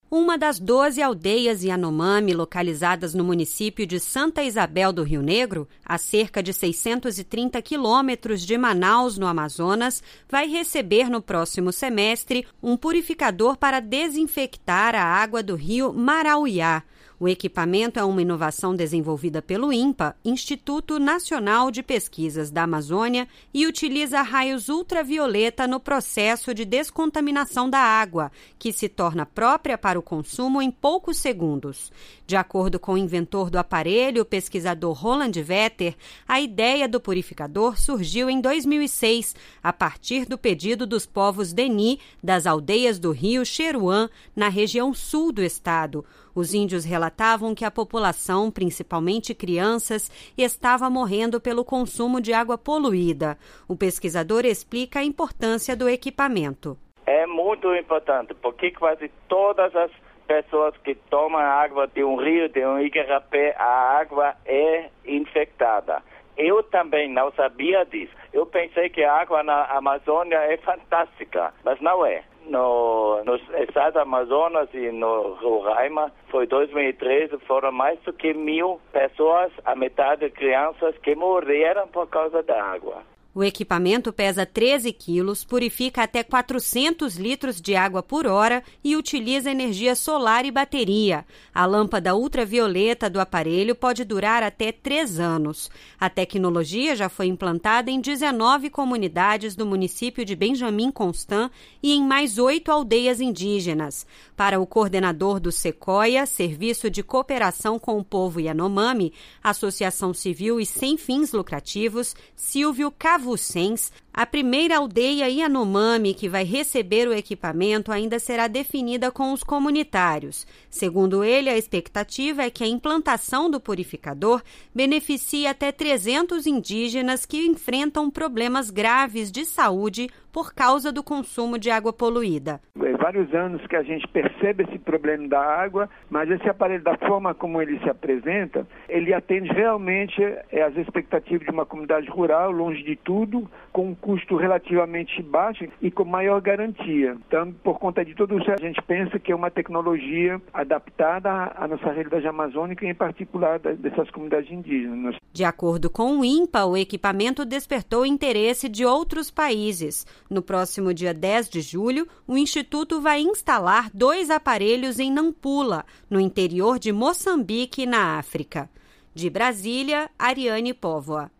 Uma das 12 aldeias Yanomami localizadas no município de Santa Isabel do Rio Negro, a cerca de 630 quilômetros de Manaus, no Amazonas, vai receber no próximo semestre um purificador para desinfectar a água do rio Marauiá. O equipamento é uma inovação desenvolvida pelo INPA, Instituto Nacional de Pesquisas da Amazônia, e utiliza raios ultravioleta no processo de descontaminação da água, que se torna própria para o consumo em poucos segundos. De acordo com o inventor do aparelho, o pesquisador Roland Vetter, a ideia do purificador surgiu em 2006, a partir do pedido dos povos Deni, das aldeias do rio Xeruã, na região sul do estado. Os índios relatavam que a população, principalmente crianças, estava morrendo pelo consumo de água poluída. O pesquisador explica a importância do equipamento. É muito importante, porque quase todas as pessoas que tomam água de um rio, de um igarapé, a água é infectada. Eu também não sabia disso. Eu pensei que a água na Amazônia é fantástica, mas não é. No estado do Amazonas e no Roraima, foi 2013, foram mais do que 1.000 pessoas, a metade crianças, que morreram por causa da água. O equipamento pesa 13 quilos, purifica até 400 litros de água por hora e utiliza energia solar e bateria. A lâmpada ultravioleta do aparelho pode durar até 3 anos. A tecnologia já foi implantada em 19 comunidades do município de Benjamin Constant e em mais 8 aldeias indígenas. Para o coordenador do Sequoia, Serviço de Cooperação com o Povo Yanomami, Associação Civil e Sem Fins Lucrativos, Silvio Cavucens, a primeira aldeia Yanomami que vai receber o equipamento ainda será definida com os comunitários. Segundo ele, a expectativa é que a implantação do purificador beneficie até 300 indígenas que enfrentam problemas graves de saúde por causa do consumo de água poluída. Vários anos que a gente percebe esse problema da água, mas esse aparelho, da forma como ele se apresenta, ele atende realmente às expectativas de uma comunidade rural, longe de tudo, com um custo relativamente baixo e com maior garantia. Então, por conta de tudo isso, a gente pensa que é uma tecnologia adaptada à nossa realidade amazônica, em particular dessas comunidades indígenas. De acordo com o INPA, o equipamento despertou interesse de outros países. No próximo dia 10 de julho, o Instituto vai instalar 2 aparelhos em Nampula, no interior de Moçambique, na África. De Brasília, Ariane Póvoa.